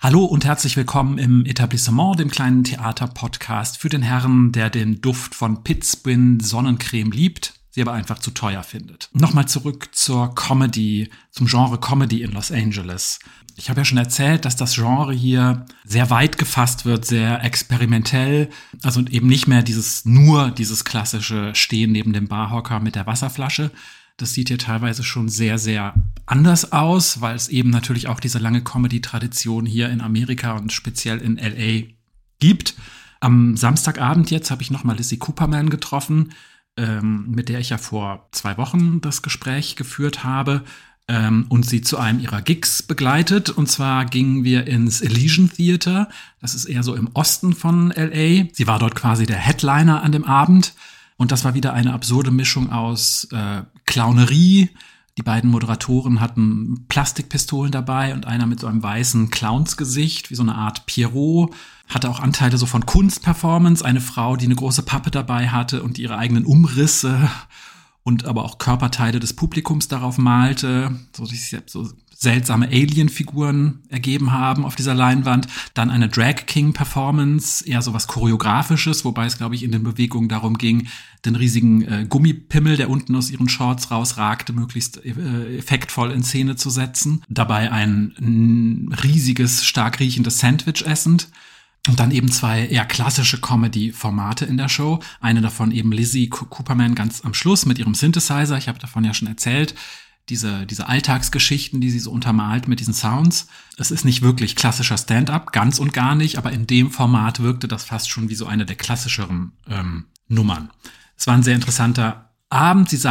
Hallo und herzlich willkommen im Etablissement, dem kleinen Theater-Podcast für den Herrn, der den Duft von Pit-Spin Sonnencreme liebt, sie aber einfach zu teuer findet. Nochmal zurück zur Comedy, zum Genre Comedy in Los Angeles. Ich habe ja schon erzählt, dass das Genre hier sehr weit gefasst wird, sehr experimentell, also eben nicht mehr dieses klassische Stehen neben dem Barhocker mit der Wasserflasche. Das sieht hier teilweise schon sehr, sehr anders aus, weil es eben natürlich auch diese lange Comedy-Tradition hier in Amerika und speziell in L.A. gibt. Am Samstagabend jetzt habe ich nochmal Lizzie Cooperman getroffen, mit der ich ja vor 2 Wochen das Gespräch geführt habe und sie zu einem ihrer Gigs begleitet. Und zwar gingen wir ins Elysian Theater. Das ist eher so im Osten von L.A. Sie war dort quasi der Headliner an dem Abend. Und das war wieder eine absurde Mischung aus Clownerie. Die beiden Moderatoren hatten Plastikpistolen dabei und einer mit so einem weißen Clownsgesicht, wie so eine Art Pierrot. Hatte auch Anteile so von Kunstperformance. Eine Frau, die eine große Pappe dabei hatte und ihre eigenen Umrisse und aber auch Körperteile des Publikums darauf malte. So seltsame Alien-Figuren ergeben haben auf dieser Leinwand. Dann eine Drag-King-Performance, eher so was Choreografisches, wobei es, glaube ich, in den Bewegungen darum ging, den riesigen Gummipimmel, der unten aus ihren Shorts rausragte, möglichst effektvoll in Szene zu setzen. Dabei ein riesiges, stark riechendes Sandwich essend. Und dann eben 2 eher klassische Comedy-Formate in der Show. Eine davon eben Lizzie Cooperman ganz am Schluss mit ihrem Synthesizer. Ich habe davon ja schon erzählt. Diese Alltagsgeschichten, die sie so untermalt mit diesen Sounds. Es ist nicht wirklich klassischer Stand-up, ganz und gar nicht, aber in dem Format wirkte das fast schon wie so eine der klassischeren Nummern. Es war ein sehr interessanter Abend. Ich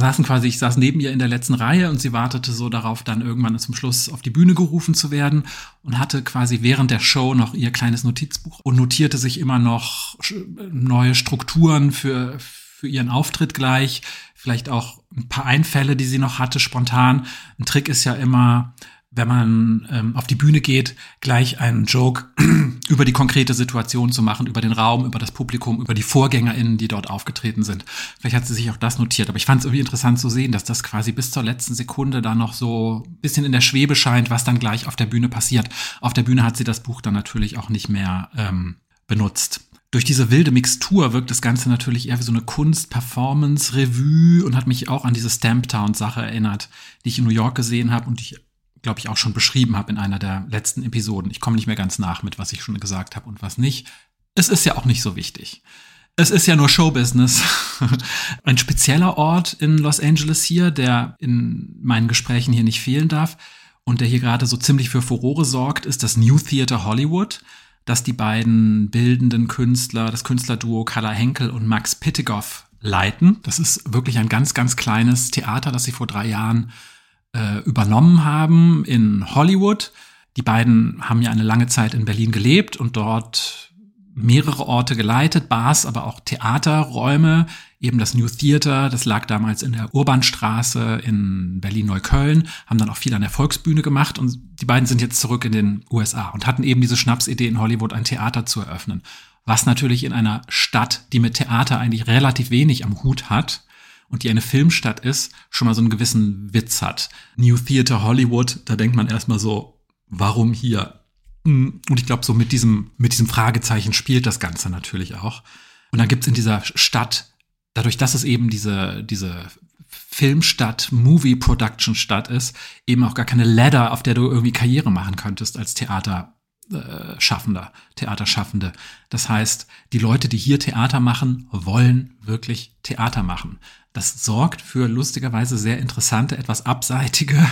saß neben ihr in der letzten Reihe und sie wartete so darauf, dann irgendwann zum Schluss auf die Bühne gerufen zu werden und hatte quasi während der Show noch ihr kleines Notizbuch und notierte sich immer noch neue Strukturen für ihren Auftritt gleich, vielleicht auch ein paar Einfälle, die sie noch hatte, spontan. Ein Trick ist ja immer, wenn man auf die Bühne geht, gleich einen Joke über die konkrete Situation zu machen, über den Raum, über das Publikum, über die VorgängerInnen, die dort aufgetreten sind. Vielleicht hat sie sich auch das notiert, aber ich fand es irgendwie interessant zu sehen, dass das quasi bis zur letzten Sekunde da noch so ein bisschen in der Schwebe scheint, was dann gleich auf der Bühne passiert. Auf der Bühne hat sie das Buch dann natürlich auch nicht mehr benutzt. Durch diese wilde Mixtur wirkt das Ganze natürlich eher wie so eine Kunst-Performance-Revue und hat mich auch an diese Stamptown-Sache erinnert, die ich in New York gesehen habe und die ich, glaube ich, auch schon beschrieben habe in einer der letzten Episoden. Ich komme nicht mehr ganz nach mit, was ich schon gesagt habe und was nicht. Es ist ja auch nicht so wichtig. Es ist ja nur Showbusiness. Ein spezieller Ort in Los Angeles hier, der in meinen Gesprächen hier nicht fehlen darf und der hier gerade so ziemlich für Furore sorgt, ist das New Theater Hollywood, das die beiden bildenden Künstler, das Künstlerduo Carla Henkel und Max Pittegoff leiten. Das ist wirklich ein ganz, ganz kleines Theater, das sie vor 3 Jahren übernommen haben in Hollywood. Die beiden haben ja eine lange Zeit in Berlin gelebt und dort mehrere Orte geleitet, Bars, aber auch Theaterräume. Eben das New Theater, das lag damals in der Urbanstraße in Berlin-Neukölln, haben dann auch viel an der Volksbühne gemacht und die beiden sind jetzt zurück in den USA und hatten eben diese Schnapsidee in Hollywood, ein Theater zu eröffnen. Was natürlich in einer Stadt, die mit Theater eigentlich relativ wenig am Hut hat und die eine Filmstadt ist, schon mal so einen gewissen Witz hat. New Theater Hollywood, da denkt man erstmal so, warum hier? Und ich glaube, so mit diesem Fragezeichen spielt das Ganze natürlich auch. Und dann gibt's in dieser Stadt, dadurch, dass es eben diese Filmstadt, Movie-Production-Stadt ist, eben auch gar keine Ladder, auf der du irgendwie Karriere machen könntest als Theaterschaffende. Das heißt, die Leute, die hier Theater machen, wollen wirklich Theater machen. Das sorgt für lustigerweise sehr interessante, etwas abseitige,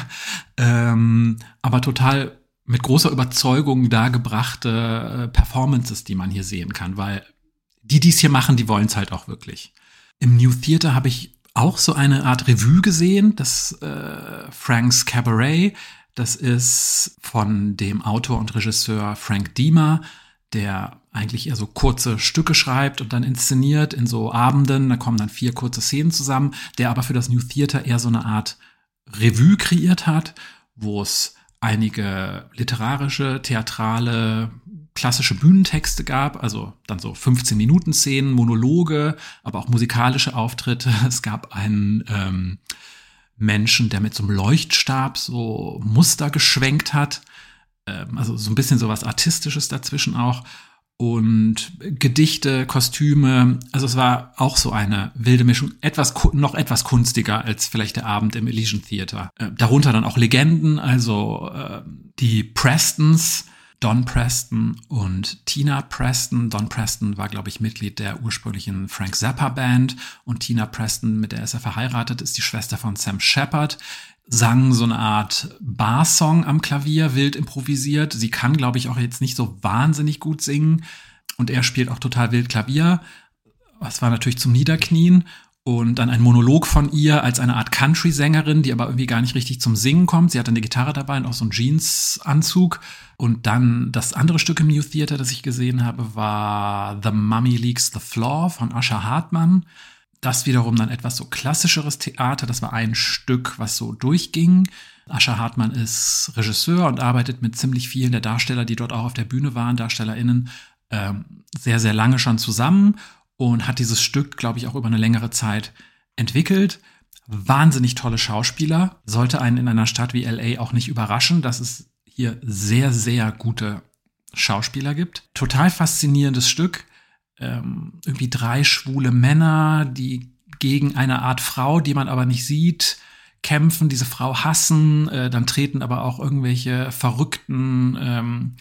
aber total mit großer Überzeugung dargebrachte Performances, die man hier sehen kann, weil die es hier machen, die wollen es halt auch wirklich. Im New Theater habe ich auch so eine Art Revue gesehen, das Frank's Cabaret. Das ist von dem Autor und Regisseur Frank Diemer, der eigentlich eher so kurze Stücke schreibt und dann inszeniert in so Abenden. Da kommen dann 4 kurze Szenen zusammen, der aber für das New Theater eher so eine Art Revue kreiert hat, wo es einige literarische, theatrale, klassische Bühnentexte gab, also dann so 15-Minuten-Szenen, Monologe, aber auch musikalische Auftritte. Es gab einen Menschen, der mit so einem Leuchtstab so Muster geschwenkt hat. Also so ein bisschen sowas Artistisches dazwischen auch. Und Gedichte, Kostüme, also es war auch so eine wilde Mischung, noch etwas kunstiger als vielleicht der Abend im Elysian Theater. Darunter dann auch Legenden, also die Prestons, Don Preston und Tina Preston. Don Preston war, glaube ich, Mitglied der ursprünglichen Frank Zappa Band und Tina Preston, mit der ist er verheiratet, ist die Schwester von Sam Shepard. Sang so eine Art Bar-Song am Klavier, wild improvisiert. Sie kann, glaube ich, auch jetzt nicht so wahnsinnig gut singen. Und er spielt auch total wild Klavier. Das war natürlich zum Niederknien. Und dann ein Monolog von ihr als eine Art Country-Sängerin, die aber irgendwie gar nicht richtig zum Singen kommt. Sie hat eine Gitarre dabei und auch so einen Jeans-Anzug. Und dann das andere Stück im New Theater, das ich gesehen habe, war The Mummy Leaks the Floor von Asher Hartmann. Das wiederum dann etwas so klassischeres Theater. Das war ein Stück, was so durchging. Asher Hartmann ist Regisseur und arbeitet mit ziemlich vielen der Darsteller, die dort auch auf der Bühne waren, DarstellerInnen, sehr, sehr lange schon zusammen und hat dieses Stück, glaube ich, auch über eine längere Zeit entwickelt. Wahnsinnig tolle Schauspieler. Sollte einen in einer Stadt wie L.A. auch nicht überraschen, dass es hier sehr, sehr gute Schauspieler gibt. Total faszinierendes Stück. Irgendwie 3 schwule Männer, die gegen eine Art Frau, die man aber nicht sieht, kämpfen, diese Frau hassen, dann treten aber auch irgendwelche verrückten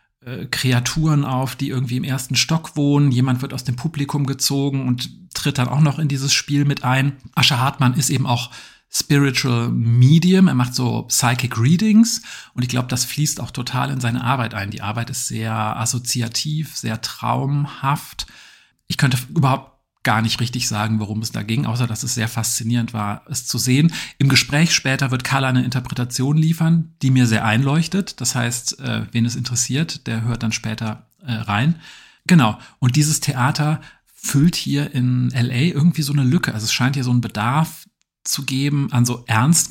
Kreaturen auf, die irgendwie im 1. Stock wohnen. Jemand wird aus dem Publikum gezogen und tritt dann auch noch in dieses Spiel mit ein. Asher Hartmann ist eben auch Spiritual Medium, er macht so Psychic Readings und ich glaube, das fließt auch total in seine Arbeit ein. Die Arbeit ist sehr assoziativ, sehr traumhaft. Ich könnte überhaupt gar nicht richtig sagen, worum es da ging, außer dass es sehr faszinierend war, es zu sehen. Im Gespräch später wird Carla eine Interpretation liefern, die mir sehr einleuchtet. Das heißt, wen es interessiert, der hört dann später rein. Genau, und dieses Theater füllt hier in L.A. irgendwie so eine Lücke. Also es scheint hier so einen Bedarf zu geben an so ernst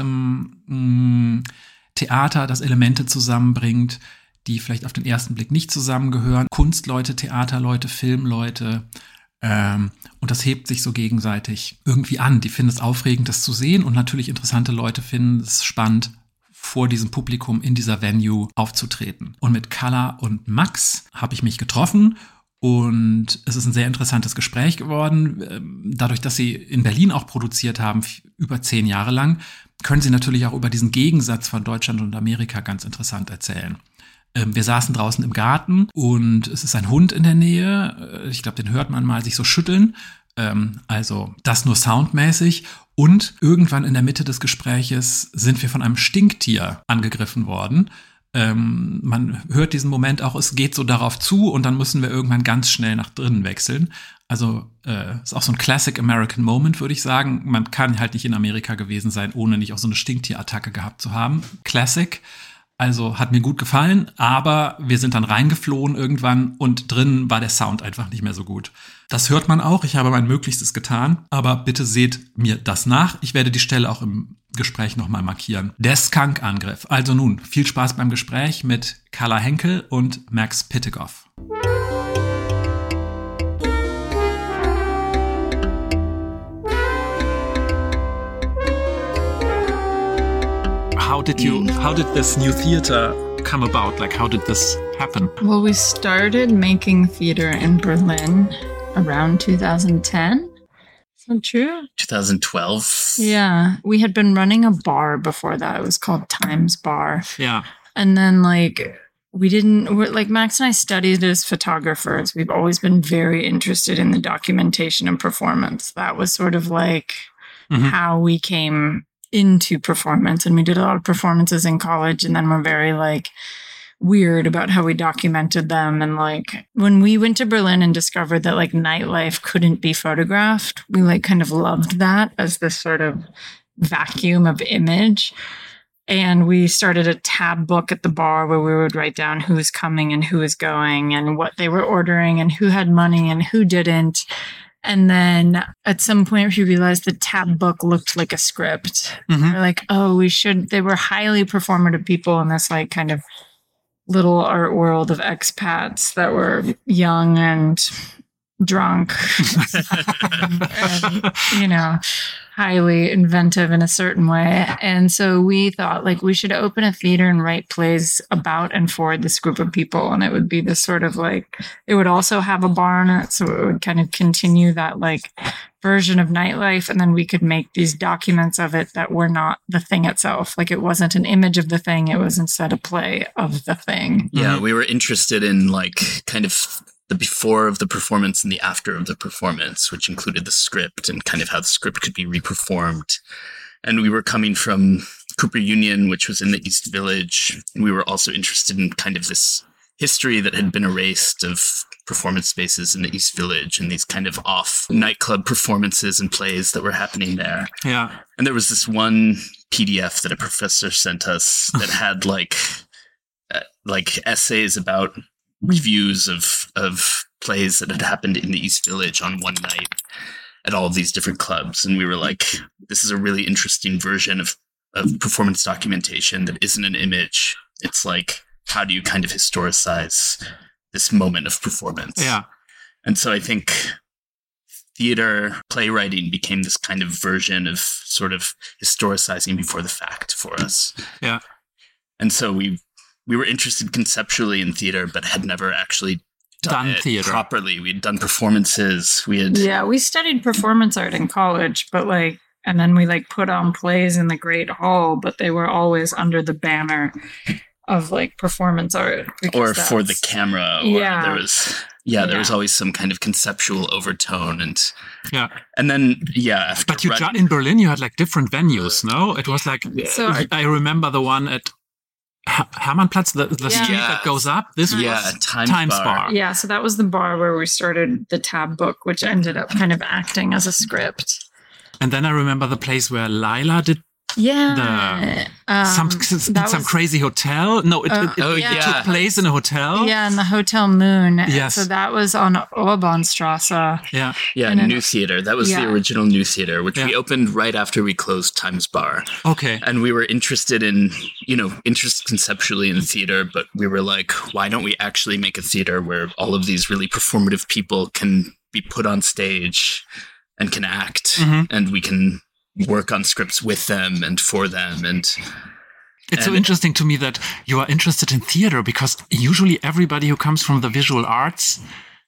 gemeintem Theater, das Elemente zusammenbringt, die vielleicht auf den ersten Blick nicht zusammengehören. Kunstleute, Theaterleute, Filmleute. Und das hebt sich so gegenseitig irgendwie an. Die finden es aufregend, das zu sehen. Und natürlich interessante Leute finden es spannend, vor diesem Publikum in dieser Venue aufzutreten. Und mit Carla und Max habe ich mich getroffen. Und es ist ein sehr interessantes Gespräch geworden. Dadurch, dass sie in Berlin auch produziert haben, über 10 Jahre lang, können sie natürlich auch über diesen Gegensatz von Deutschland und Amerika ganz interessant erzählen. Wir saßen draußen im Garten und es ist ein Hund in der Nähe. Ich glaube, den hört man mal sich so schütteln. Also das nur soundmäßig. Und irgendwann in der Mitte des Gespräches sind wir von einem Stinktier angegriffen worden. Man hört diesen Moment auch, es geht so darauf zu und dann müssen wir irgendwann ganz schnell nach drinnen wechseln. Also ist auch so ein Classic American Moment, würde ich sagen. Man kann halt nicht in Amerika gewesen sein, ohne nicht auch so eine Stinktierattacke gehabt zu haben. Classic. Also hat mir gut gefallen, aber wir sind dann reingeflohen irgendwann und drinnen war der Sound einfach nicht mehr so gut. Das hört man auch, ich habe mein Möglichstes getan, aber bitte seht mir das nach. Ich werde die Stelle auch im Gespräch nochmal markieren. Der Skunk-Angriff. Also nun, viel Spaß beim Gespräch mit Carla Henkel und Max Pittegoff. How did this new theater come about? Like, how did this happen? Well, we started making theater in Berlin around 2010. Is that true? 2012. Yeah. We had been running a bar before that. It was called Times Bar. Yeah. And then, Max and I studied as photographers. We've always been very interested in the documentation and performance. That was sort of like how we came into performance, and we did a lot of performances in college, and then we're very weird about how we documented them. And when we went to Berlin and discovered that nightlife couldn't be photographed, we kind of loved that as this sort of vacuum of image. And we started a tab book at the bar where we would write down who was coming and who was going and what they were ordering and who had money and who didn't. And then at some point we realized the tab book looked like a script. We're like, oh, they were highly performative people in this kind of little art world of expats that were young and drunk and highly inventive in a certain way. And so we thought like we should open a theater and write plays about and for this group of people. And it would be this sort of like, it would also have a bar in it. So it would kind of continue that like version of nightlife. And then we could make these documents of it that were not the thing itself. Like it wasn't an image of the thing. It was instead a play of the thing. Yeah. We were interested in like kind of the before of the performance and the after of the performance, which included the script and kind of how the script could be reperformed. And we were coming from Cooper Union, which was in the East Village. And we were also interested in kind of this history that had been erased of performance spaces in the East Village and these kind of off nightclub performances and plays that were happening there. Yeah. And there was this one PDF that a professor sent us that had like essays about reviews of plays that had happened in the East Village on one night at all of these different clubs. And we were like, this is a really interesting version of performance documentation that isn't an image. It's like, how do you kind of historicize this moment of performance? Yeah. And so I think theater playwriting became this kind of version of sort of historicizing before the fact for us. Yeah. And so we were interested conceptually in theater, but had never actually done it theater properly. We'd done performances. We studied performance art in college, but like, and then we like put on plays in the Great Hall, but they were always under the banner of like performance art. Or for the camera. Or there was always some kind of conceptual overtone. And then, But in Berlin, you had like different venues, no? It was like, I remember the one at Hermannplatz, the street that goes up. This was Times Bar. Yeah, so that was the bar where we started the Tab book, which ended up kind of acting as a script. And then I remember the place where Lila did some crazy hotel. No, it took place in a hotel. Yeah, in the Hotel Moon. Yes. So that was on Orbanstrasse. Yeah, New Theater. That was the original New Theater, which we opened right after we closed Times Bar. Okay. And we were interested conceptually in theater, but we were like, why don't we actually make a theater where all of these really performative people can be put on stage and can act, and we can work on scripts with them and for them. And it's so interesting to me that you are interested in theater, because usually everybody who comes from the visual arts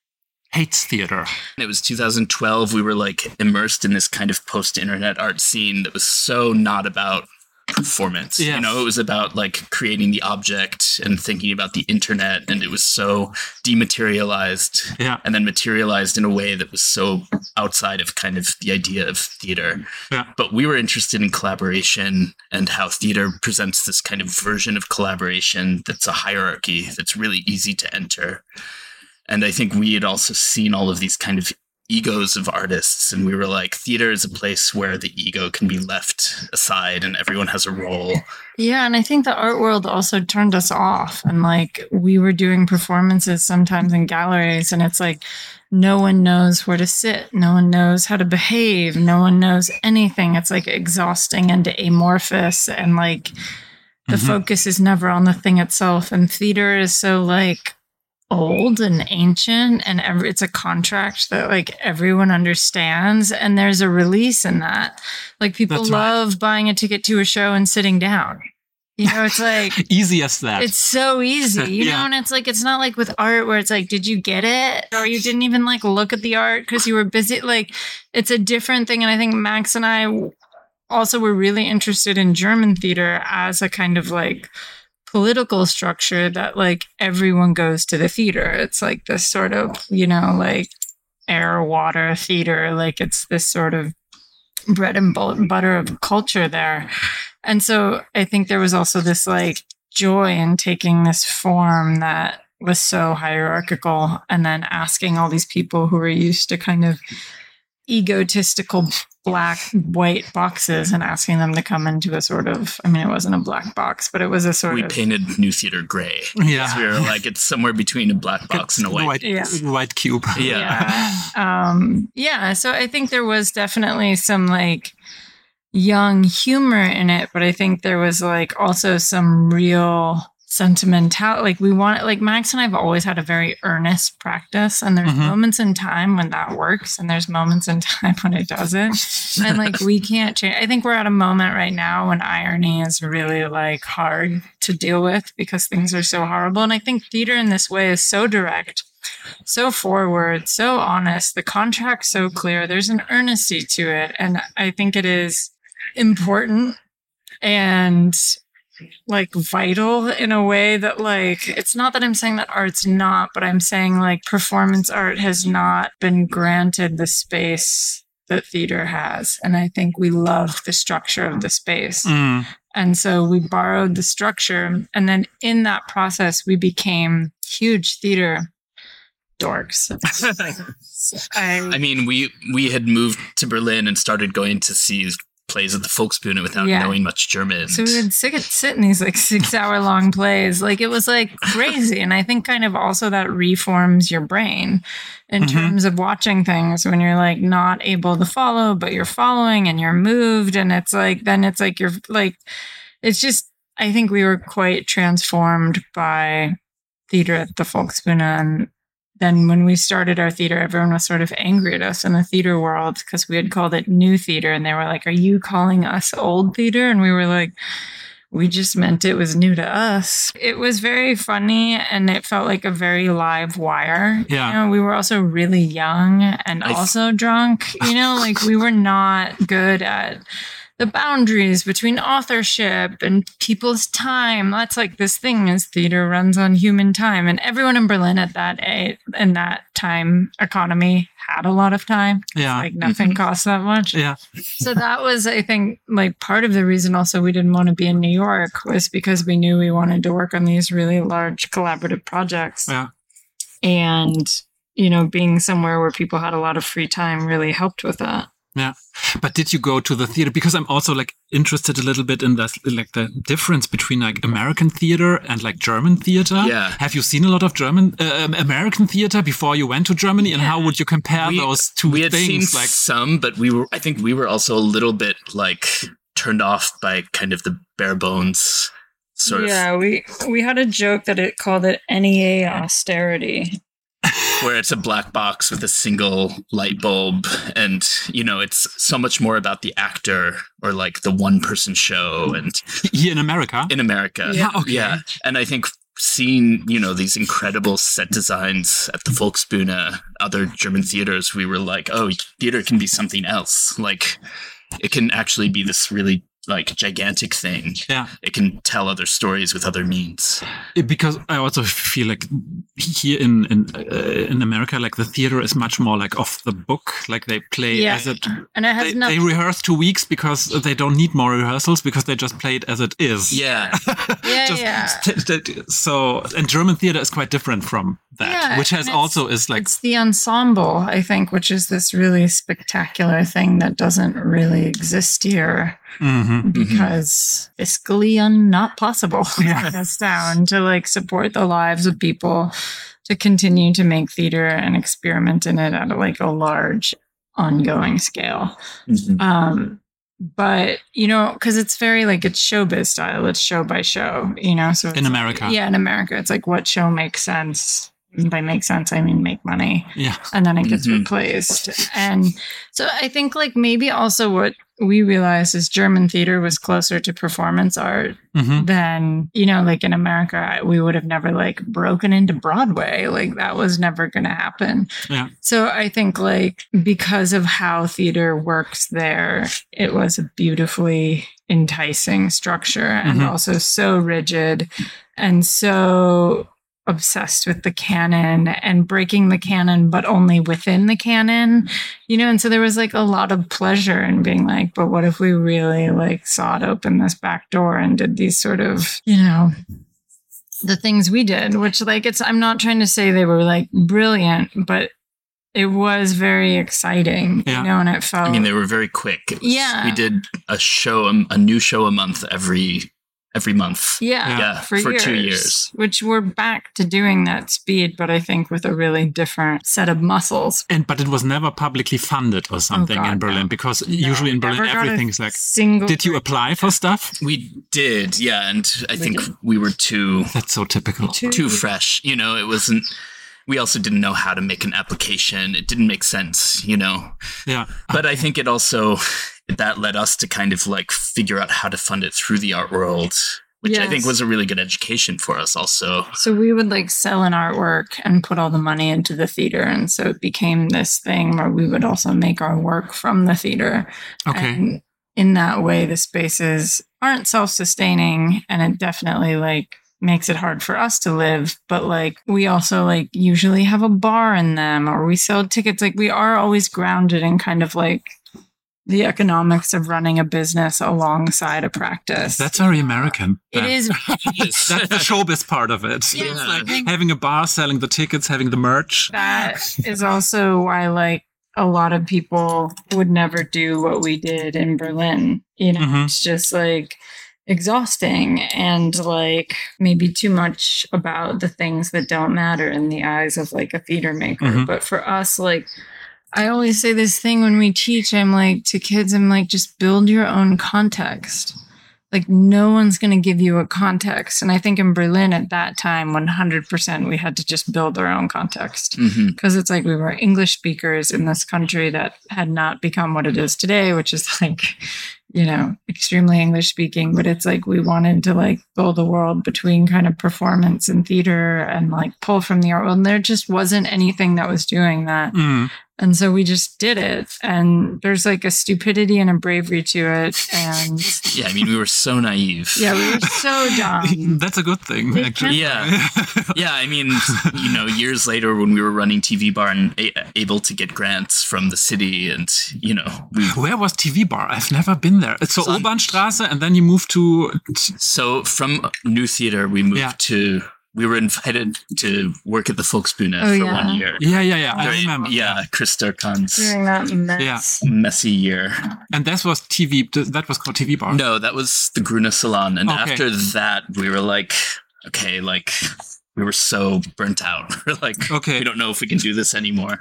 hates theater. It was 2012. We were like immersed in this kind of post-internet art scene that was so not about performance. Yes. It was about like creating the object and thinking about the internet, and it was so dematerialized and then materialized in a way that was so outside of kind of the idea of theater. But we were interested in collaboration and how theater presents this kind of version of collaboration that's a hierarchy that's really easy to enter. And I think we had also seen all of these kind of egos of artists, and we were like, theater is a place where the ego can be left aside and everyone has a role. Yeah, and I think the art world also turned us off, and like we were doing performances sometimes in galleries, and it's like no one knows where to sit, no one knows how to behave, no one knows anything. It's like exhausting and amorphous, and like the focus is never on the thing itself. And theater is so like old and ancient, and it's a contract that like everyone understands, and there's a release in that. Like people love buying a ticket to a show and sitting down. It's like easy as that. It's so easy, you know, and it's like, it's not like with art where it's like, did you get it? Or you didn't even like look at the art because you were busy. Like it's a different thing. And I think Max and I also were really interested in German theater as a kind of like political structure that like everyone goes to the theater. It's like this sort of, like air, water theater. Like it's this sort of bread and butter of culture there. And so I think there was also this like joy in taking this form that was so hierarchical and then asking all these people who were used to kind of egotistical black, white boxes and asking them to come into a sort of, it wasn't a black box, but it was a sort of... We painted New Theater gray. Yeah. So we were like, it's somewhere between a black box and a white cube. Yeah. So I think there was definitely some like young humor in it, but I think there was like also some real sentimental. Like we want, like Max and I have always had a very earnest practice, and there's moments in time when that works, and there's moments in time when it doesn't. And like we can't change. I think we're at a moment right now when irony is really like hard to deal with because things are so horrible. And I think theater in this way is so direct, so forward, so honest. The contract's so clear. There's an earnesty to it, and I think it is important and like vital in a way that like, it's not that I'm saying that art's not, but I'm saying like performance art has not been granted the space that theater has. And I think we love the structure of the space. And so we borrowed the structure. And then in that process, we became huge theater dorks. I mean, we had moved to Berlin and started going to see plays at the Volksbühne without knowing much German. So we would sit in these like 6-hour long plays. Like it was like crazy. And I think kind of also that reforms your brain in terms of watching things when you're like not able to follow, but you're following and you're moved. And it's like, then it's like, you're like, it's just, I think we were quite transformed by theater at the Volksbühne. And then when we started our theater, everyone was sort of angry at us in the theater world because we had called it new theater. And they were like, are you calling us old theater? And we were like, we just meant it was new to us. It was very funny and it felt like a very live wire. Yeah. You know, we were also really young and also drunk. You know, like we were not good at the boundaries between authorship and people's time. That's like this thing is theater runs on human time. And everyone in Berlin at that in that time economy had a lot of time. Yeah. Like nothing costs that much. Yeah. So that was, I think, like part of the reason also we didn't want to be in New York was because we knew we wanted to work on these really large collaborative projects. Yeah. And, you know, being somewhere where people had a lot of free time really helped with that. Yeah. But did you go to the theater? Because I'm also like interested a little bit in this, like the difference between like American theater and like German theater. Yeah. Have you seen a lot of American theater before you went to Germany? And how would you compare those two things? We had seen like some, but I think we were also a little bit like turned off by kind of the bare bones sort of. Yeah. We had a joke that it called it NEA austerity. Where it's a black box with a single light bulb, and you know it's so much more about the actor or like the one-person show. And here in America, yeah, okay. Yeah, and I think seeing these incredible set designs at the Volksbühne, other German theaters, we were like, oh, theater can be something else. Like it can actually be this really like gigantic thing. Yeah, it can tell other stories with other means. Because I also feel like here in America, like the theater is much more like off the book. Like they play as it, and it has they rehearse 2 weeks because they don't need more rehearsals because they just play it as it is. Yeah, So, and German theater is quite different from that, which has also is like it's the ensemble, I think, which is this really spectacular thing that doesn't really exist here. Because fiscally not possible down to like support the lives of people to continue to make theater and experiment in it at like a large ongoing scale. But because it's very like it's showbiz style, it's show by show, so in America. In America it's like what show makes sense. By make sense, I mean make money. Yeah. And then it gets replaced. And so I think like maybe also what we realized is German theater was closer to performance art than, like in America, we would have never like broken into Broadway. Like that was never going to happen. Yeah. So I think like because of how theater works there, it was a beautifully enticing structure and also so rigid and so obsessed with the canon and breaking the canon, but only within the canon, and so there was like a lot of pleasure in being like, but what if we really like sawed open this back door and did these sort of, the things we did, which like I'm not trying to say they were like brilliant, but it was very exciting, and it felt. I mean, they were very quick. We did a new show a month every every month. Yeah, for 2 years. Which we're back to doing that speed, but I think with a really different set of muscles. But it was never publicly funded or something in Berlin, because usually in Berlin everything's like, did you apply for stuff? We did, yeah, and I think we were too... That's so typical. Too fresh, you know, it wasn't... We also didn't know how to make an application. It didn't make sense, you know? Yeah. But I think it also... That led us to kind of like figure out how to fund it through the art world, which I think was a really good education for us also. So we would like sell an artwork and put all the money into the theater. And so it became this thing where we would also make our work from the theater. Okay. And in that way, the spaces aren't self-sustaining, and it definitely like makes it hard for us to live. But like we also like usually have a bar in them, or we sell tickets. Like we are always grounded in kind of like the economics of running a business alongside a practice. That's very American. It is. That's the showbiz part of it. Yeah. It's like having a bar, selling the tickets, having the merch. That is also why like a lot of people would never do what we did in Berlin. You know, it's just like exhausting and like maybe too much about the things that don't matter in the eyes of like a theater maker. But for us, like, I always say this thing when we teach, I'm like, to kids, I'm like, just build your own context. Like, no one's going to give you a context. And I think in Berlin at that time, 100%, we had to just build our own context. Because it's like we were English speakers in this country that had not become what it is today, which is like, you know, extremely English speaking. But it's like we wanted to like build a world between kind of performance and theater and like pull from the art world. And there just wasn't anything that was doing that. And so we just did it. And there's like a stupidity and a bravery to it. And yeah, I mean, we were so naive. Yeah, we were so dumb. That's a good thing, actually. Yeah. Yeah, I mean, you know, years later when we were running TV Bar and able to get grants from the city and, you know. Where was TV Bar? I've never been there. It's so Obernstraße, and then you moved to... So from New Theater, we moved to... We were invited to work at the Volksbühne for 1 year. Yeah. I remember. Yeah, Chris Durkan's during that messy year. And that was TV. That was called TV Bar. No, that was the Grüne Salon. And after that, we were like, okay, like we were so burnt out. We're like, we don't know if we can do this anymore.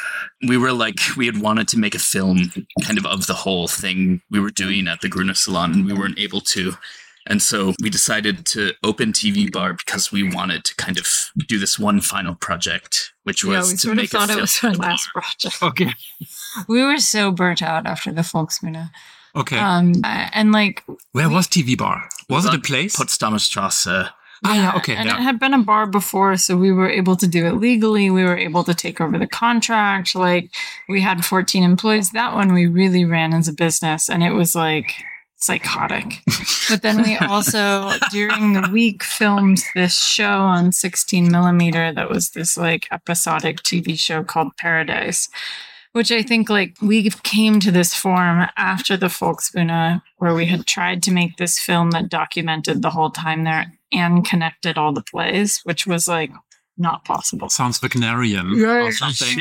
We were like, we had wanted to make a film kind of the whole thing we were doing at the Grüne Salon, and we weren't able to. And so we decided to open TV Bar because we wanted to kind of do this one final project, which was to make a film. We thought it was our last project. Okay. We were so burnt out after the Volksbühne. Okay. And like... Where was TV Bar? Was it a place? Potsdamer Straße. And it had been a bar before, so we were able to do it legally. We were able to take over the contract. Like, we had 14 employees. That one we really ran as a business, and it was like... psychotic. But then we also during the week filmed this show on 16 millimeter that was this like episodic TV show called Paradise, which I think like we came to this form after the Volksbühne, where we had tried to make this film that documented the whole time there and connected all the plays, which was like not possible. Sounds Wagnerian or something.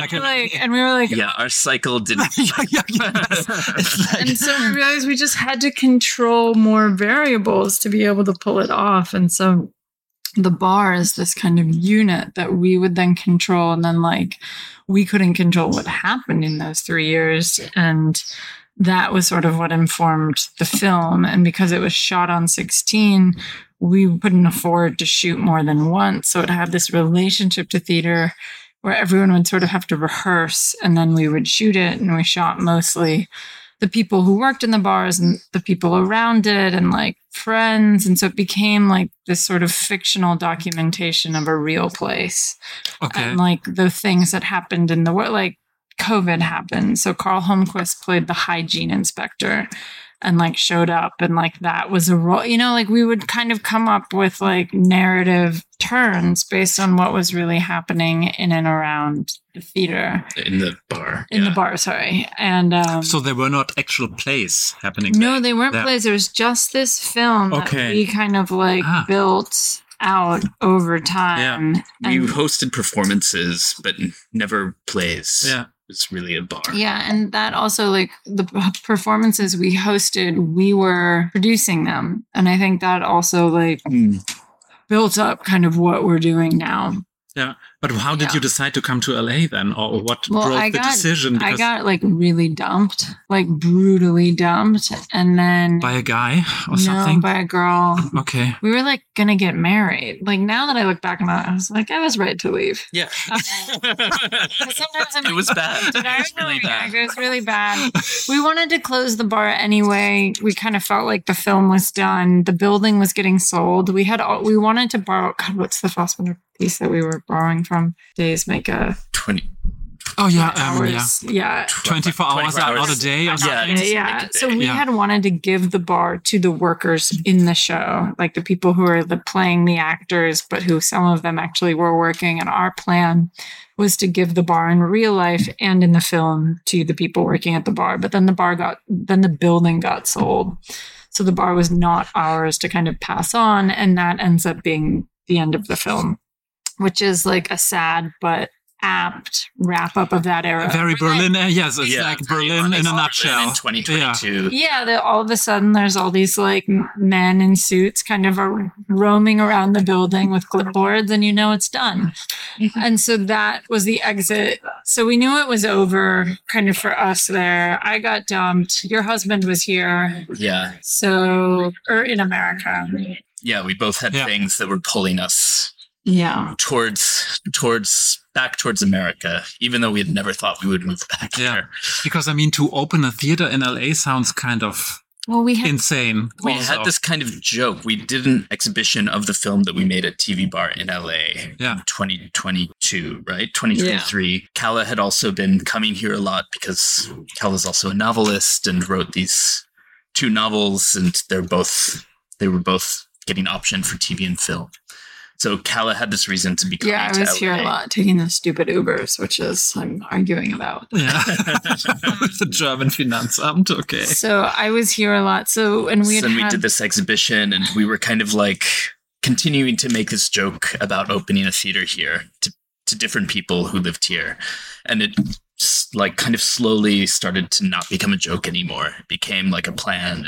And we were like, our cycle didn't. And so we realized we just had to control more variables to be able to pull it off. And so the bar is this kind of unit that we would then control. And then like we couldn't control what happened in those 3 years. And that was sort of what informed the film. And because it was shot on 16, we couldn't afford to shoot more than once. So it had this relationship to theater where everyone would sort of have to rehearse and then we would shoot it. And we shot mostly the people who worked in the bars and the people around it and like friends. And so it became like this sort of fictional documentation of a real place. And like the things that happened in the world, like COVID happened. So Carl Holmquist played the hygiene inspector and like showed up, and like that was a role, you know, like we would kind of come up with like narrative turns based on what was really happening in and around the theater. In the bar. The bar, sorry. And so there were not actual plays happening. No, they weren't plays. There was just this film that we kind of like built out over time. We hosted performances, but never plays. Yeah. was really a bar. Yeah, and that also, like, the performances we hosted, we were producing them. And I think that also, like, built up kind of what we're doing now. Yeah. But how did you decide to come to LA then? Or what drove the decision? I got like really dumped, like brutally dumped. And then by a guy or something? No, by a girl. Okay. We were like going to get married. Like now that I look back on it, I was like, I was right to leave. Yeah. Sometimes it was bad. It was really bad. It was really bad. We wanted to close the bar anyway. We kind of felt like the film was done. The building was getting sold. We wanted to borrow, God, what's the Fassbinder piece that we were borrowing from? Days make a 20. Oh yeah, yeah. 24 hours out a day or something. Yeah. So we had wanted to give the bar to the workers in the show, like the people who are playing the actors, but who some of them actually were working. And our plan was to give the bar in real life and in the film to the people working at the bar. But then the building got sold, so the bar was not ours to kind of pass on, and that ends up being the end of the film, which is like a sad but apt wrap up of that era. Very Berlin. Yes, it's like Berlin in a nutshell. In 2022. Yeah, all of a sudden there's all these like men in suits kind of are roaming around the building with clipboards, and it's done. And so that was the exit. So we knew it was over kind of for us there. I got dumped. Your husband was here. Yeah. Or in America. Yeah, we both had things that were pulling us back towards America, even though we had never thought we would move back there. Because I mean, to open a theater in LA sounds kind of insane. We had this kind of joke. We did an exhibition of the film that we made at TV Bar in LA in 2022, right? 2023. Yeah. Calla had also been coming here a lot because Calla's also a novelist and wrote these 2 novels, and they were both getting optioned for TV and film. So Calla had this reason to be coming to LA. I was here a lot, taking the stupid Ubers, which is I'm arguing about. Yeah, the German Finanzamt. Okay. So I was here a lot. So we did this exhibition, and we were kind of like continuing to make this joke about opening a theater here to different people who lived here, and it like kind of slowly started to not become a joke anymore. It became like a plan,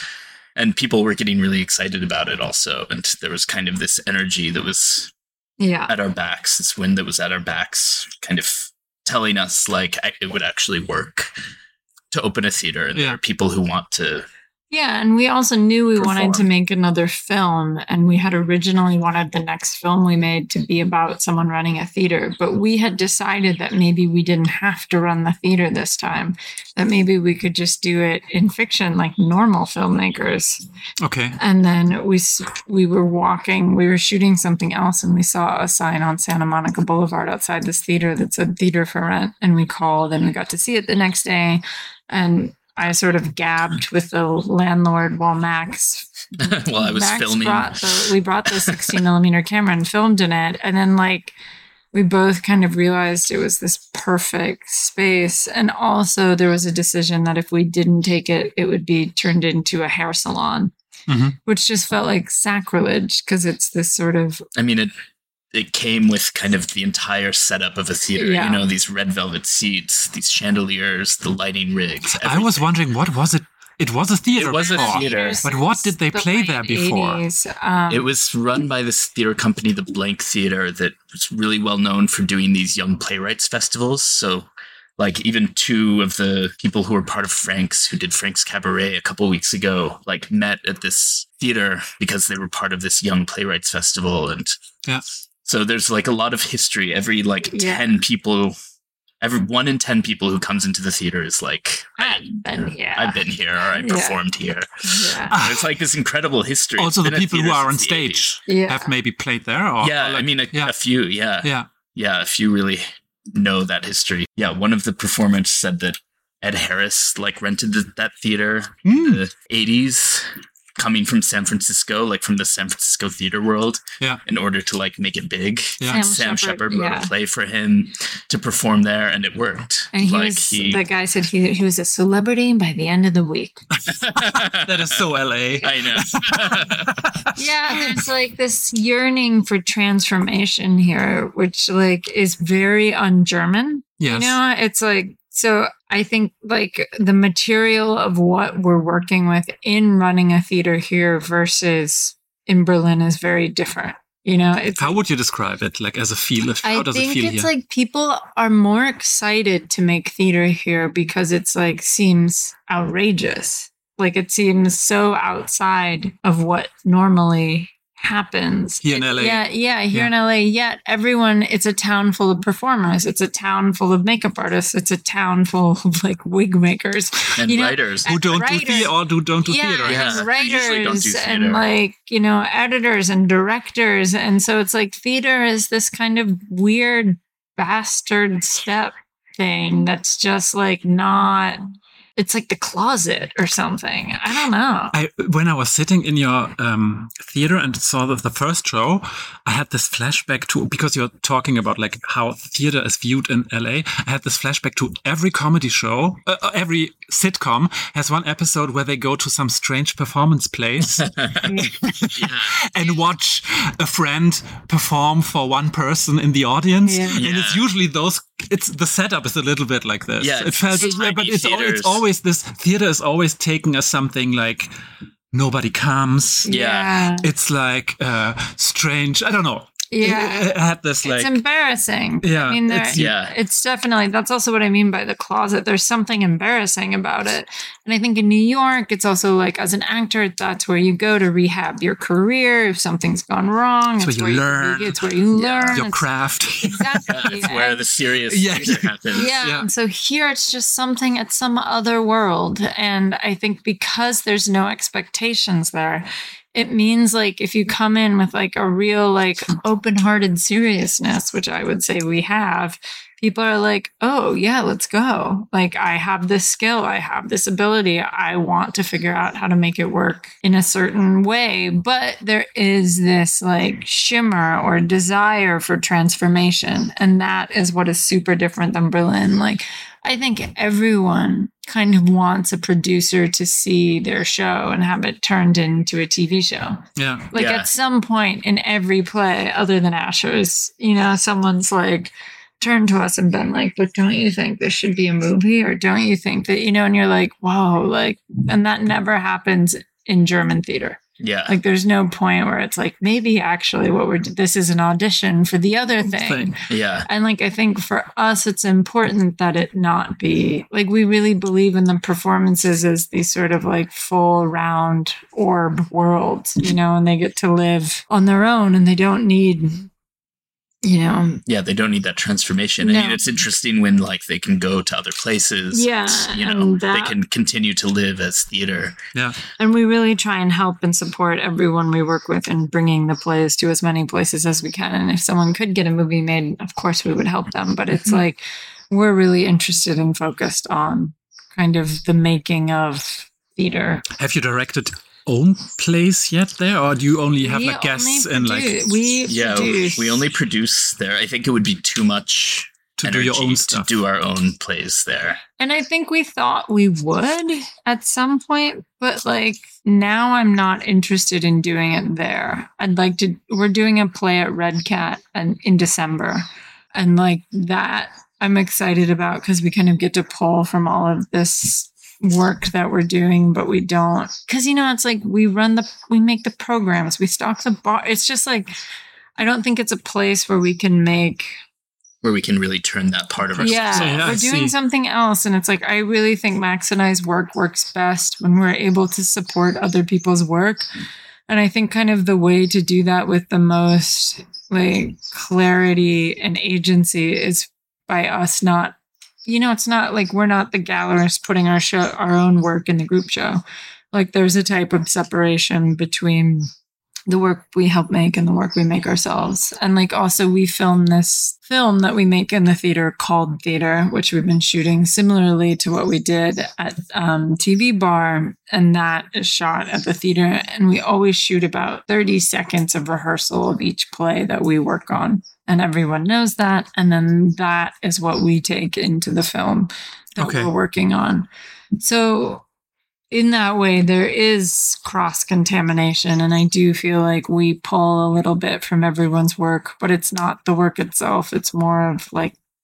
and people were getting really excited about it also. And there was kind of this energy that was at our backs, this wind that was at our backs, kind of telling us like it would actually work to open a theater. And there are people who want to. Yeah, and we also knew we wanted to make another film, and we had originally wanted the next film we made to be about someone running a theater, but we had decided that maybe we didn't have to run the theater this time, that maybe we could just do it in fiction like normal filmmakers. Okay. And then we were shooting something else, and we saw a sign on Santa Monica Boulevard outside this theater that said theater for rent, and we called, and we got to see it the next day, and I sort of gabbed with the landlord while Max while I was filming. We brought the 16 millimeter camera and filmed in it. And then like we both kind of realized it was this perfect space. And also there was a decision that if we didn't take it, it would be turned into a hair salon, which just felt like sacrilege because it's this sort of... I mean, it came with kind of the entire setup of a theater, these red velvet seats, these chandeliers, the lighting rigs. Everything. I was wondering, what was it? It was a theater. It was a theater. But what did they play there before? 80s, it was run by this theater company, the Blank Theater, that was really well known for doing these young playwrights festivals. So like even 2 of the people who were part of Frank's, who did Frank's Cabaret a couple weeks ago, like met at this theater because they were part of this young playwrights festival. And so there's like a lot of history. Every 10 people, every 1 in 10 people who comes into the theater is like, I've been here, or I performed here. Yeah. It's like this incredible history. Also, the people who are on stage have maybe played there? Or, I mean, a few, Yeah, a few really know that history. Yeah, one of the performers said that Ed Harris rented that theater in the 80s. Coming from San Francisco, from the San Francisco theater world, in order to make it big. Yeah. Sam Shepard wrote a play for him to perform there, and it worked. And the guy said he was a celebrity by the end of the week. That is so LA. I know. Yeah, there's this yearning for transformation here, which is very un-German. Yes. You know, it's like, so I think like the material of what we're working with in running a theater here versus in Berlin is very different. You know, how would you describe it? Like as a feel, how does it feel here? I think it's like people are more excited to make theater here because it's like seems outrageous. Like it seems so outside of what normally happens here in LA. Here in LA. Yet everyone, it's a town full of performers. It's a town full of makeup artists. It's a town full of like wig makers and writers who don't do theater or who don't do theater. Yeah, and writers and like, you know, editors and directors. And so it's like theater is this kind of weird bastard step thing that's just like not. It's like the closet or something. I don't know. When I was sitting in your theater and saw the first show, I had this flashback to, because you're talking about like how theater is viewed in LA, I had this flashback to every comedy show, every sitcom has one episode where they go to some strange performance place and watch a friend perform for one person in the audience. Yeah. And it's usually the setup is a little bit like this. Yeah, it felt, but it's always this theater is always taken as something like nobody comes. Yeah. It's like strange. I don't know. Yeah. It had this like. It's embarrassing. Yeah. I mean, it's definitely, that's also what I mean by the closet. There's something embarrassing about it. And I think in New York, it's also like as an actor, that's where you go to rehab your career. If something's gone wrong, it's where you learn. It's where you learn. Your craft. Exactly. It's where the serious theater happens. Yeah. And so here it's just something, it's some other world. And I think because there's no expectations there, it means like if you come in with like a real like open-hearted seriousness, which I would say we have, people are like, oh yeah, let's go. Like I have this skill, I have this ability, I want to figure out how to make it work in a certain way. But there is this like shimmer or desire for transformation. And that is what is super different than Berlin. Like I think everyone kind of wants a producer to see their show and have it turned into a TV show. Yeah. Like at some point in every play, other than Asher's, you know, someone's like turned to us and been like, but don't you think this should be a movie? Or don't you think that, you know, and you're like, whoa, like, and that never happens in German theater. Yeah. Like there's no point where it's like, maybe actually this is an audition for the other thing. Yeah. And like, I think for us, it's important that it not be like, we really believe in the performances as these sort of like full round orb worlds, you know, and they get to live on their own and they don't need, you know. Yeah, they don't need that transformation. No. I mean, it's interesting when like they can go to other places. Yeah. You know, they can continue to live as theater. Yeah. And we really try and help and support everyone we work with in bringing the plays to as many places as we can. And if someone could get a movie made, of course we would help them. But it's like, we're really interested and focused on kind of the making of theater. Have you directed own plays yet there, or do you only have like guests and like we only produce there? I think it would be too much to do your own stuff, to do our own plays there. And I think we thought we would at some point, but like now I'm not interested in doing it there. I'd like to, we're doing a play at Red Cat in December, and like that I'm excited about because we kind of get to pull from all of this work that we're doing, but we don't, because you know, it's like we make the programs, we stock the bar. It's just like, I don't think it's a place where we can really turn that part of ourselves. Yeah, we're doing something else. And it's like, I really think Max and I's work works best when we're able to support other people's work. And I think kind of the way to do that with the most like clarity and agency is by us not, you know, it's not like we're not the gallerists putting our own work in the group show. Like there's a type of separation between the work we help make and the work we make ourselves. And like also we film this film that we make in the theater called Theater, which we've been shooting similarly to what we did at TV Bar. And that is shot at the theater. And we always shoot about 30 seconds of rehearsal of each play that we work on. And everyone knows that. And then that is what we take into the film that we're working on. So in that way, there is cross-contamination. And I do feel like we pull a little bit from everyone's work, but it's not the work itself. It's more of like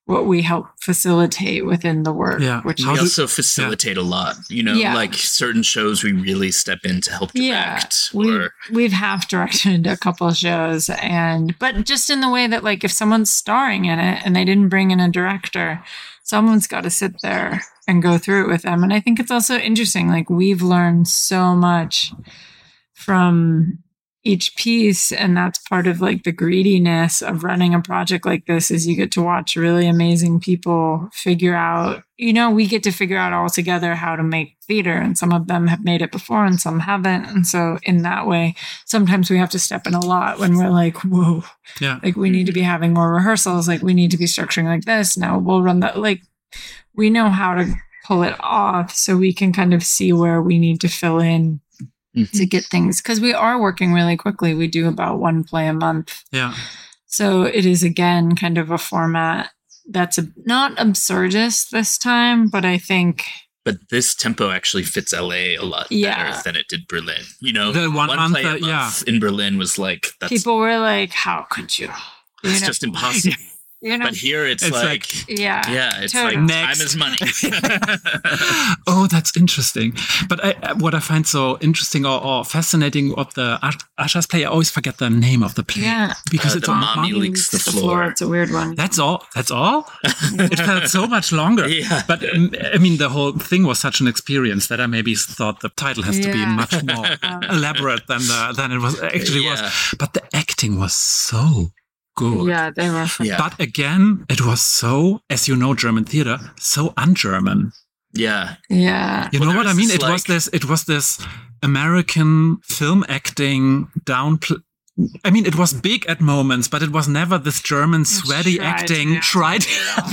what we help facilitate within the work. Yeah. Which we also facilitate a lot, like certain shows we really step in to help direct. We've half directed a couple of shows, but just in the way that like if someone's starring in it and they didn't bring in a director, someone's got to sit there and go through it with them. And I think it's also interesting, like we've learned so much from each piece, and that's part of like the greediness of running a project like this is you get to watch really amazing people figure out, we get to figure out all together how to make theater, and some of them have made it before and some haven't. And so in that way, sometimes we have to step in a lot when we're like, whoa, like we need to be having more rehearsals, like we need to be structuring like this. Now we'll run that, like we know how to pull it off, so we can kind of see where we need to fill in to get things, because we are working really quickly. We do about one play a month. Yeah. So it is, again, kind of a format that's not absurdist this time, but I think... But this tempo actually fits LA a lot better than it did Berlin. The one play a month in Berlin was like... People were like, how could you? It's just impossible. But here it's like it's totally. Like time is money. Oh, that's interesting. But what I find so interesting or fascinating of the Asha's play, I always forget the name of the play. Yeah. Because it's the Mommy Leaks the Floor. It's a weird one. That's all? It felt so much longer. Yeah. But I mean, the whole thing was such an experience that I maybe thought the title has to be much more elaborate than it was actually was. But the acting was so good. Yeah, they were. Yeah. But again, it was so, as you know, German theater, so un-German. Yeah. Yeah. You know what I mean? It was this American film acting I mean, it was big at moments, but it was never this German sweaty acting. Tried.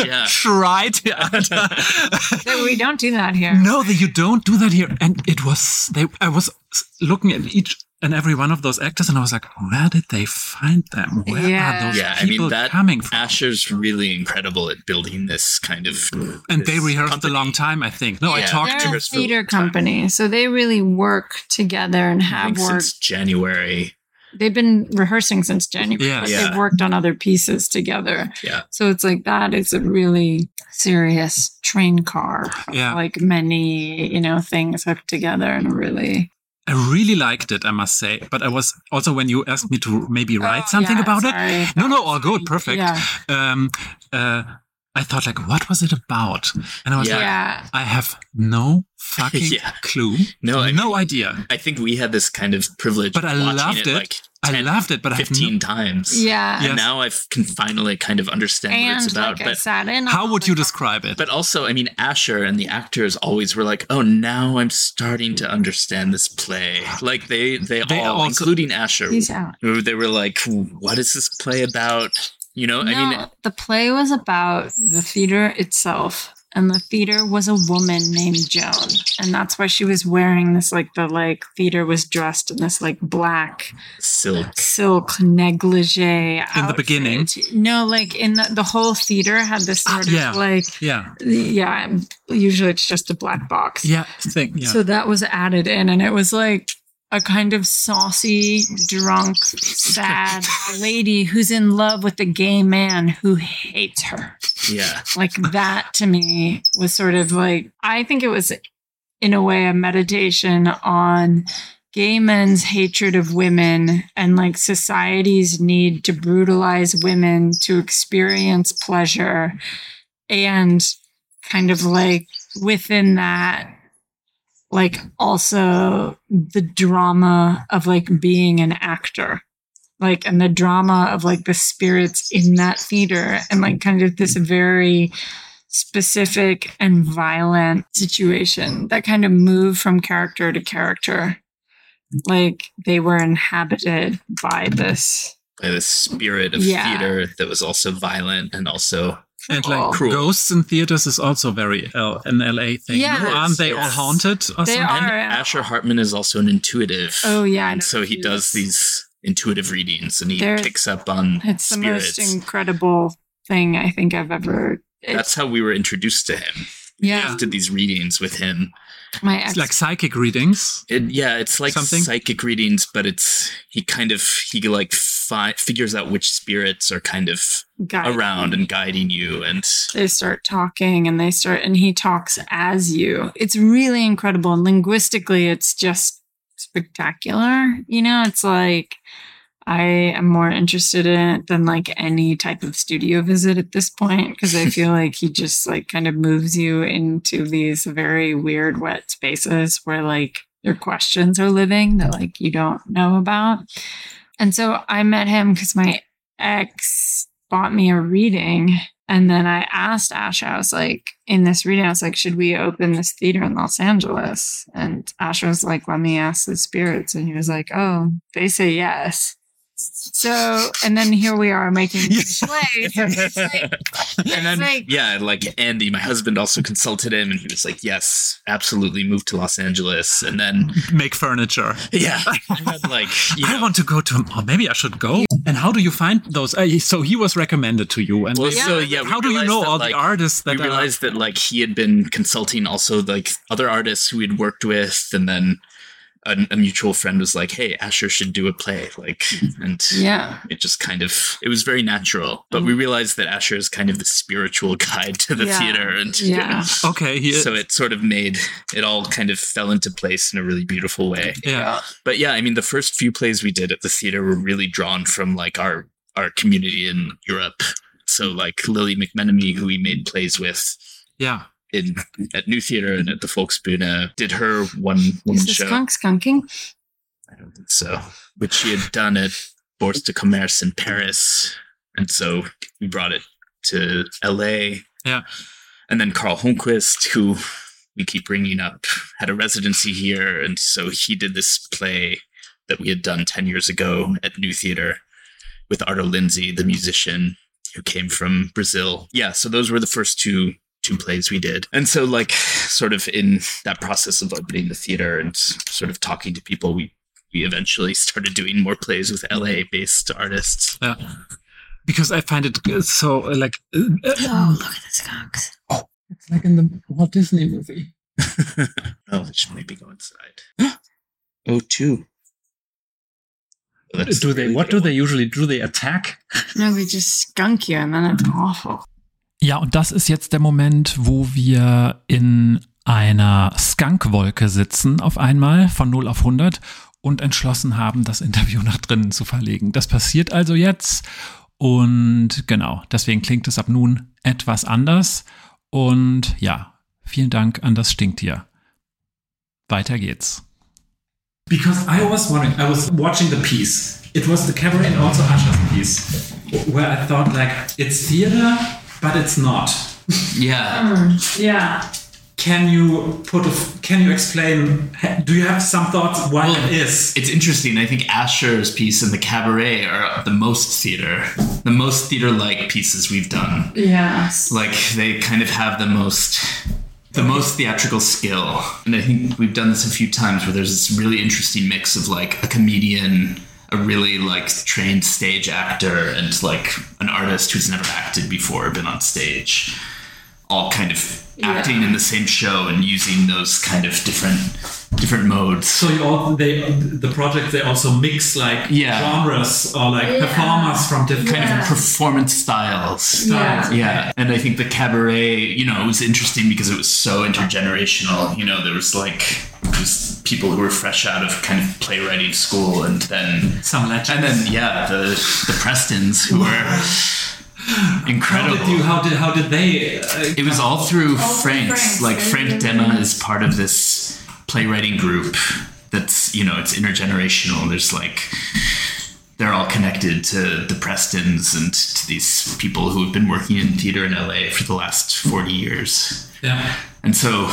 We don't do that here. No, you don't do that here. And I was looking at each and every one of those actors, and I was like, where did they find them? Where are those people coming from? Asher's really incredible at building this kind of... And they rehearsed a long time, I think. No, I talked to her. They're a theater company, so they really work together and have worked... Since January. They've been rehearsing since January. Yes. They've worked on other pieces together. Yeah. So it's like that is a really serious train car. Yeah. Like many, things hooked together and really... I really liked it, I must say. But I was also, when you asked me to maybe write something about it. No, all good. Perfect. Yeah. I thought like, what was it about? And I was like, I have no fucking clue. No idea. I think we had this kind of privilege. But I loved it. Like 15 times. Yeah. And now I can finally kind of understand what it's about. Like I sat in how would you describe it? But also, I mean, Asher and the actors always were like, oh, now I'm starting to understand this play. Like they all, including Asher, they were like, what is this play about? I mean, the play was about the theater itself. And the theater was a woman named Joan. And that's why she was wearing this, the theater was dressed in this, black silk negligee outfit. In the beginning? No, in the whole theater had this sort of usually it's just a black box. Yeah. So that was added in, and it was a kind of saucy, drunk, sad lady who's in love with a gay man who hates her. Yeah. That to me was sort of I think it was in a way a meditation on gay men's hatred of women and society's need to brutalize women to experience pleasure, and kind of within that, also the drama of being an actor, and the drama of the spirits in that theater, and kind of this very specific and violent situation that kind of moved from character to character. They were inhabited by this spirit of theater that was also violent and also... And cruel. Ghosts in theaters is also very an LA thing. Yeah, aren't they all haunted or something? And Asher Hartman is also an intuitive. Oh yeah, and so he does these intuitive readings, and he picks up on it's spirits. The most incredible thing I think I've ever. That's how we were introduced to him. Yeah, we did these readings with him. It's like psychic readings. It's like something? Psychic readings, but he figures out which spirits are kind of around and guiding you, and they start talking, and he talks as you. It's really incredible, and linguistically, it's just spectacular. It's like I am more interested in it than like any type of studio visit at this point, because I feel like he just like kind of moves you into these very weird, wet spaces where like your questions are living that like you don't know about. And so I met him because my ex bought me a reading. And then I asked Asha, I was like, in this reading, I was like, should we open this theater in Los Angeles? And Asha was like, let me ask the spirits. And he was like, oh, they say yes. So, and then here we are making this play. Andy, my husband, also consulted him, and he was like, yes, absolutely, move to Los Angeles and then make furniture. Yeah. I want to go to, or maybe I should go. And how do you find those? So he was recommended to you. And how do you know all the artists that we realized that like he had been consulting also like other artists who he'd worked with, and then a mutual friend was like, hey, Asher should do a play. It just kind of, it was very natural. But we realized that Asher is kind of the spiritual guide to the theater. And so it sort of made, it all kind of fell into place in a really beautiful way. Yeah. But yeah, I mean, the first few plays we did at the theater were really drawn from like our community in Europe. So like Lily McMenemy, who we made plays with. Yeah. At New Theater and at the Volksbühne, did her one-woman show. Skunking? I don't think so. Which she had done at Bourse de Commerce in Paris. And so we brought it to LA. Yeah. And then Carl Holmquist, who we keep bringing up, had a residency here. And so he did this play that we had done 10 years ago at New Theater with Arto Lindsay, the musician who came from Brazil. Yeah, so those were the first two plays we did. And so like sort of in that process of opening the theater and sort of talking to people, we eventually started doing more plays with LA-based artists. Yeah. Because I find it so like... oh, look at the skunks. Oh, it's like in the Walt Disney movie. Oh, they should maybe go inside. Oh, two. What do they usually do? They attack? No, they just skunk you and then it's awful. Ja, und das ist jetzt der Moment, wo wir in einer Skunk-Wolke sitzen auf einmal von 0 auf 100 und entschlossen haben, das Interview nach drinnen zu verlegen. Das passiert also jetzt und genau, deswegen klingt es ab nun etwas anders und ja, vielen Dank an das Stinktier. Weiter geht's. Because I was wondering, I was watching the piece. It was the cabaret and also Asha's piece, where I thought like, it's theater, but it's not. Yeah. Yeah. Can you explain, do you have some thoughts why it is? It's interesting. I think Asher's piece and the cabaret are the most theater-like pieces we've done. Yes. Like they kind of have the most theatrical skill. And I think we've done this a few times where there's this really interesting mix of like a comedian, a really like trained stage actor, and like an artist who's never acted before, been on stage, all kind of acting in the same show and using those kind of different modes. So the project, they also mix like genres or like performers from different kind of performance styles. Yeah. And I think the cabaret, it was interesting because it was so intergenerational. There was like just people who were fresh out of kind of playwriting school, and then some legends. And then the Prestons who were incredible. How did they? It was all through Frank's. Like Frank Demma is part of this playwriting group that's it's intergenerational. There's like they're all connected to the Prestons and to these people who have been working in theater in LA for the last 40 years. Yeah. And so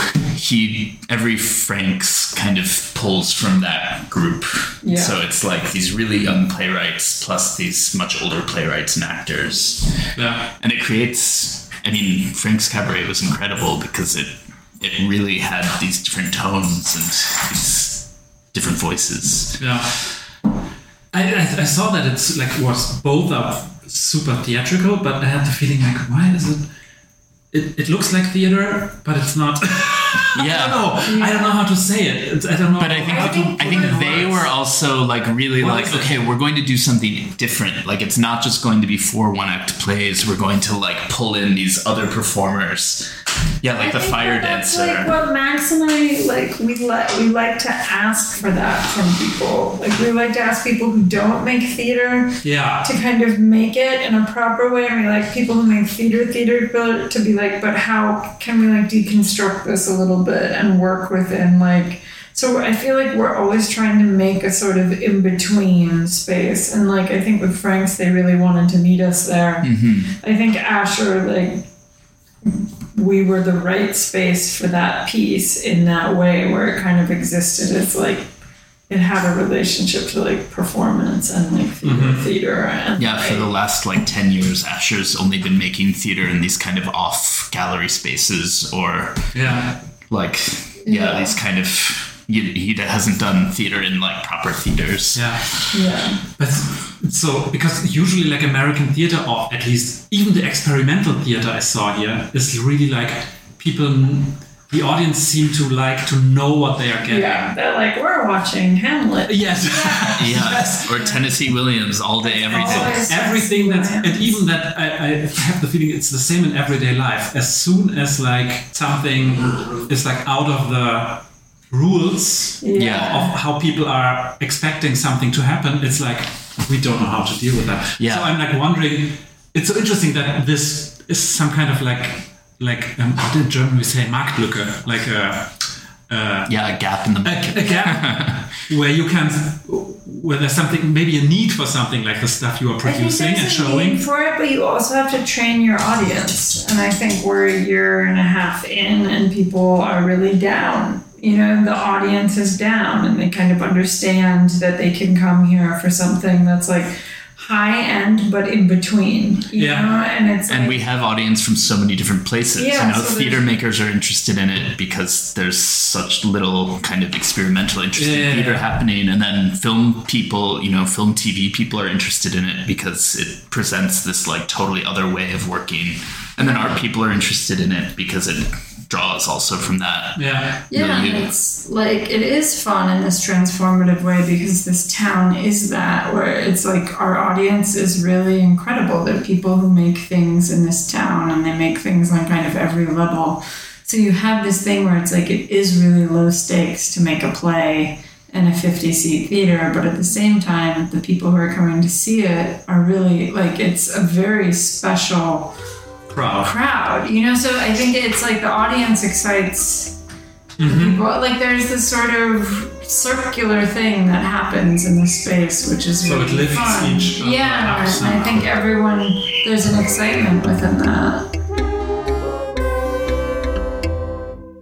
every Frank's kind of pulls from that group. Yeah. So it's like these really young playwrights plus these much older playwrights and actors. Yeah. And it creates, Frank's cabaret was incredible because it really had these different tones and these different voices. Yeah. I saw that it's like was both are super theatrical, but I had the feeling like, why is it looks like theater, but it's not. I don't know how to say it. I don't know. But I think they were also like really okay, we're going to do something different. Like it's not just going to be 4 one-act plays. We're going to like pull in these other performers. Yeah, like the fire dancer. Like what Max and I like. We like to ask for that from people. Like we like to ask people who don't make theater to kind of make it in a proper way, and we like people who make theater to be like, but how can we like deconstruct this a little bit and work within like. So I feel like we're always trying to make a sort of in-between space. And like, I think with Franks, they really wanted to meet us there. Mm-hmm. I think Asher, like, we were the right space for that piece in that way where it kind of existed as like, it had a relationship to like performance and like theater. And, for the last like 10 years, Asher's only been making theater in these kind of off gallery spaces or these kind of, he hasn't done theater in like proper theaters. But so because usually like American theater, or at least even the experimental theater I saw here, is really like people, the audience seem to like to know what they are getting. Yeah, they're like, we're watching Hamlet. Yes. Yes. Or Tennessee Williams all day, every day. Everything that's, and even that, I have the feeling it's the same in everyday life. As soon as like something is like out of the rules of how people are expecting something to happen, it's like, we don't know how to deal with that. Yeah. So I'm like wondering, it's so interesting that this is some kind of like what in German we say Marktlücke, like a gap in the market. A gap where there's something, maybe a need for something like the stuff you are producing and showing. For it, but you also have to train your audience. And I think we're a year and a half in and people are really down. You know, the audience is down and they kind of understand that they can come here for something that's like high end, but in between, you know? And it's and we have audience from so many different places. So theater makers are interested in it because there's such little kind of experimental interest in theater happening. And then film people, film TV people are interested in it because it presents this like totally other way of working. And then art people are interested in it because it draws also from that. And it's like, it is fun in this transformative way because this town is that, where it's like our audience is really incredible. They're people who make things in this town and they make things on kind of every level. So you have this thing where it's like, it is really low stakes to make a play in a 50-seat theater, but at the same time, the people who are coming to see it are really like, it's a very special crowd, so I think it's like the audience excites people. Like there's this sort of circular thing that happens in the space, which is really it lifts fun. Each and I think there's an excitement within that.